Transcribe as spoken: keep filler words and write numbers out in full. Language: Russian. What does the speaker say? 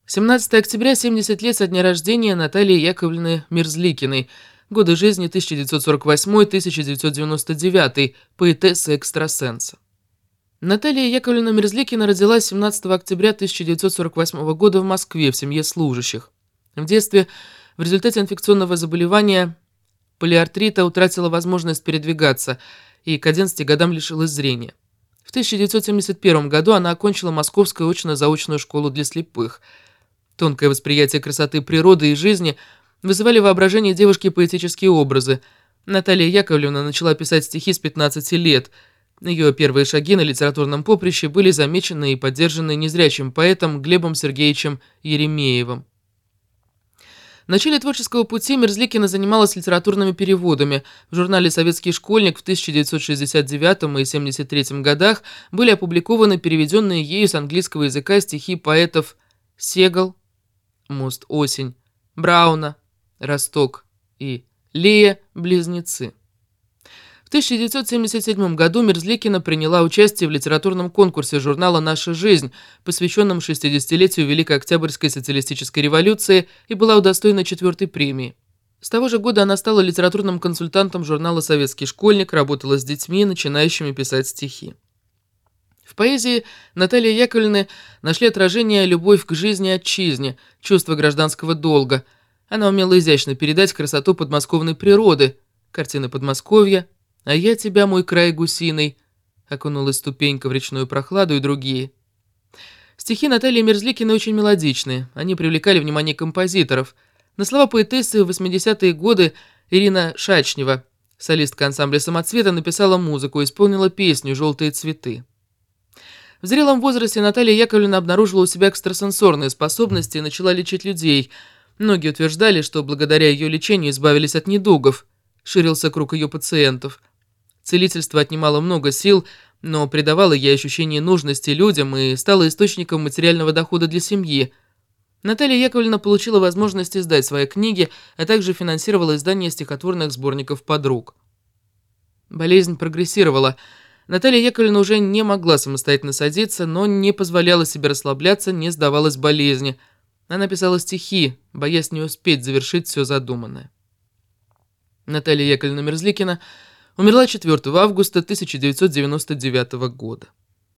семнадцатое октября, семьдесят лет со дня рождения Натальи Яковлевны Мерзликиной. Годы жизни тысяча девятьсот сорок восьмой — тысяча девятьсот девяносто девятый, поэтесса-экстрасенса. Наталья Яковлевна Мерзликина родилась семнадцатого октября тысяча девятьсот сорок восьмого года в Москве в семье служащих. В детстве в результате инфекционного заболевания полиартрита утратила возможность передвигаться и к одиннадцати годам лишилась зрения. В тысяча девятьсот семьдесят первом году она окончила Московскую очно-заочную школу для слепых. Тонкое восприятие красоты природы и жизни вызывали в воображении девушки поэтические образы. Наталья Яковлевна начала писать стихи с пятнадцати лет. Ее первые шаги на литературном поприще были замечены и поддержаны незрячим поэтом Глебом Сергеевичем Еремеевым. В начале творческого пути Мерзликина занималась литературными переводами. В журнале «Советский школьник» в тысяча девятьсот шестьдесят девятом и семьдесят третьем годах были опубликованы переведенные ею с английского языка стихи поэтов Сегал, «Мост осень», Брауна, «Росток» и Лея «Близнецы». В тысяча девятьсот семьдесят седьмом году Мерзликина приняла участие в литературном конкурсе журнала «Наша жизнь», посвященном шестидесятилетию Великой Октябрьской социалистической революции, и была удостоена четвертой премии. С того же года она стала литературным консультантом журнала «Советский школьник», работала с детьми, начинающими писать стихи. В поэзии Натальи Яковлевны нашли отражение любовь к жизни и отчизне, чувство гражданского долга. Она умела изящно передать красоту подмосковной природы, картины Подмосковья, «А я тебя, мой край гусиный», окунулась ступенька в речную прохладу и другие. Стихи Натальи Мерзликиной очень мелодичные, они привлекали внимание композиторов. На слова поэтессы в восьмидесятые годы Ирина Шачнева, солистка ансамбля «Самоцвета», написала музыку и исполнила песню «Желтые цветы». В зрелом возрасте Наталья Яковлевна обнаружила у себя экстрасенсорные способности и начала лечить людей. Многие утверждали, что благодаря ее лечению избавились от недугов. Ширился круг ее пациентов. Целительство отнимало много сил, но придавало ей ощущение нужности людям и стало источником материального дохода для семьи. Наталья Яковлевна получила возможность издать свои книги, а также финансировала издание стихотворных сборников подруг. Болезнь прогрессировала. Наталья Яковлевна уже не могла самостоятельно садиться, но не позволяла себе расслабляться, не сдавалась болезни. Она писала стихи, боясь не успеть завершить все задуманное. Наталья Яковлевна Мерзликина умерла четвёртого августа тысяча девятьсот девяносто девятого года.